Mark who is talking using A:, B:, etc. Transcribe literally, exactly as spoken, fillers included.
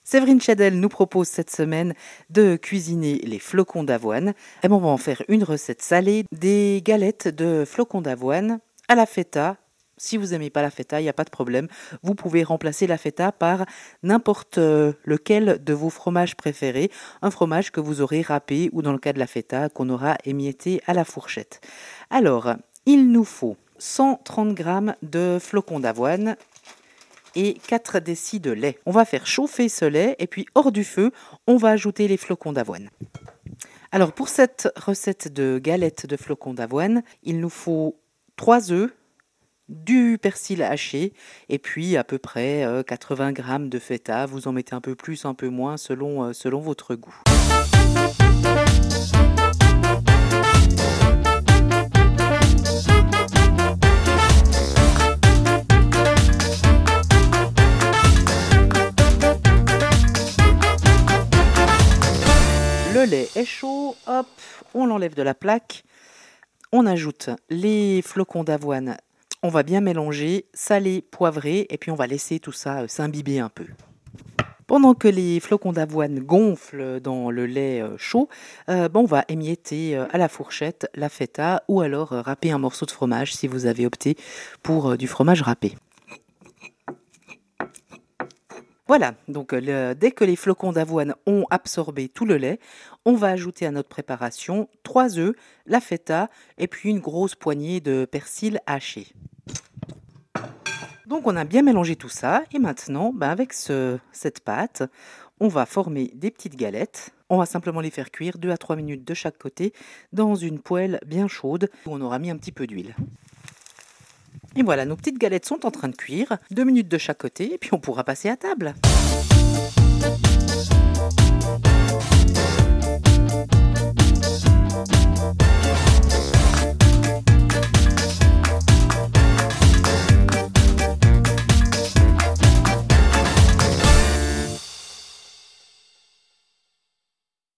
A: Séverine Chadel nous propose cette semaine de cuisiner les flocons d'avoine. Et bon, on va en faire une recette salée, des galettes de flocons d'avoine à la feta. Si vous n'aimez pas la feta, il n'y a pas de problème. Vous pouvez remplacer la feta par n'importe lequel de vos fromages préférés. Un fromage que vous aurez râpé ou dans le cas de la feta qu'on aura émietté à la fourchette. Alors, il nous faut cent trente grammes de flocons d'avoine et quatre décis de lait. On va faire chauffer ce lait et puis hors du feu, on va ajouter les flocons d'avoine. Alors pour cette recette de galette de flocons d'avoine, il nous faut trois œufs, du persil haché et puis à peu près quatre-vingts grammes de feta. Vous en mettez un peu plus, un peu moins selon, selon votre goût. Le lait est chaud, hop, on l'enlève de la plaque, on ajoute les flocons d'avoine, on va bien mélanger, saler, poivrer, et puis on va laisser tout ça s'imbiber un peu. Pendant que les flocons d'avoine gonflent dans le lait chaud, euh, bon, on va émietter à la fourchette la feta ou alors râper un morceau de fromage si vous avez opté pour du fromage râpé. Voilà, donc le, dès que les flocons d'avoine ont absorbé tout le lait, on va ajouter à notre préparation trois œufs, la feta et puis une grosse poignée de persil haché. Donc on a bien mélangé tout ça et maintenant, ben avec ce, cette pâte, on va former des petites galettes. On va simplement les faire cuire deux à trois minutes de chaque côté dans une poêle bien chaude où on aura mis un petit peu d'huile. Et voilà, nos petites galettes sont en train de cuire, deux minutes de chaque côté, et puis on pourra passer à table.